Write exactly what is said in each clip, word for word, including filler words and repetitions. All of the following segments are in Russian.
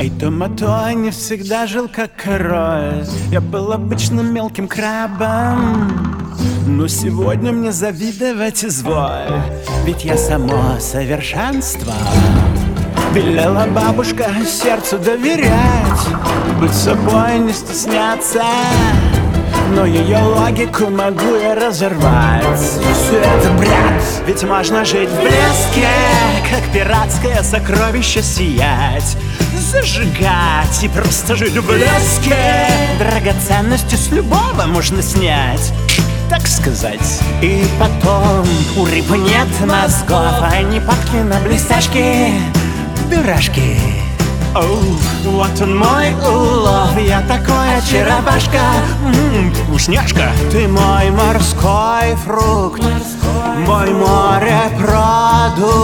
Эй, Тома-то не всегда жил как король. Я был обычным мелким крабом, но сегодня мне завидовать изволь, ведь я само совершенство. Велела бабушка сердцу доверять, быть собой не стесняться, но ее логику могу я разорвать. Все это бред, ведь можно жить в блеске, как пиратское сокровище сиять, зажигать и просто жить в блеске. Драгоценности с любого можно снять, так сказать. И потом у рыб нет мозгов, они падки на блестяшки, пирожки. Оу, вот он мой улов, я такой очаровашка. Ммм, вкусняшка. Ты мой морской фрукт, морской мой морепродукт.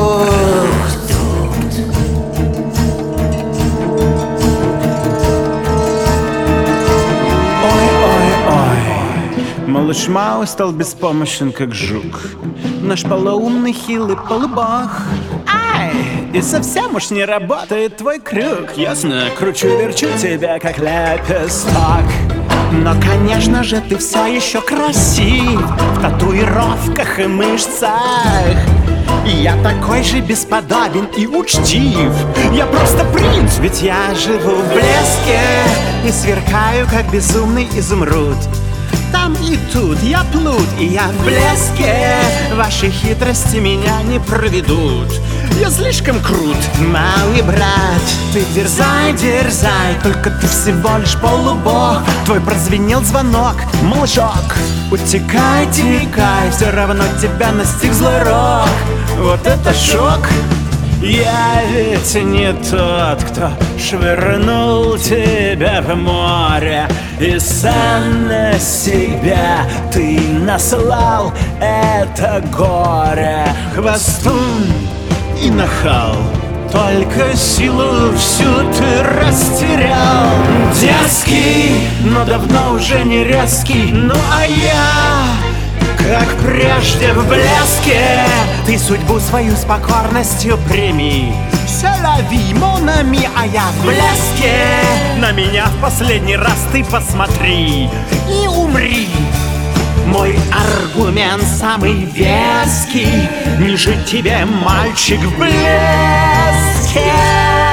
Ой-ой-ой, малыш Мао стал беспомощен, как жук. Наш полоумный хилый полубог. И совсем уж не работает твой крюк. Ясно, кручу-верчу тебя, как лепесток. Но, конечно же, ты все еще красив в татуировках и мышцах. Я такой же бесподобен и учтив. Я просто принц, ведь я живу в блеске и сверкаю, как безумный изумруд. Там и тут я плут, и я в блеске. Ваши хитрости меня не проведут. Я слишком крут, малый брат. Ты дерзай, дерзай, только ты всего лишь полубог. Твой прозвенел звонок, малышок. Утекай, текай, все равно тебя настиг злой рок. Вот это шок. Я ведь не тот, кто швырнул тебя в море, и сам на себя ты наслал это горе. Хвостун и нахал, только силу всю ты растерял. Дерзкий, но давно уже не резкий. Ну а я, как прежде в блеске, ты судьбу свою с покорностью прими. C'est la vie, mon ami, а я в блеске. На меня в последний раз ты посмотри и умри. Мой аргумент самый веский: не жить тебе, мальчик, в блеске.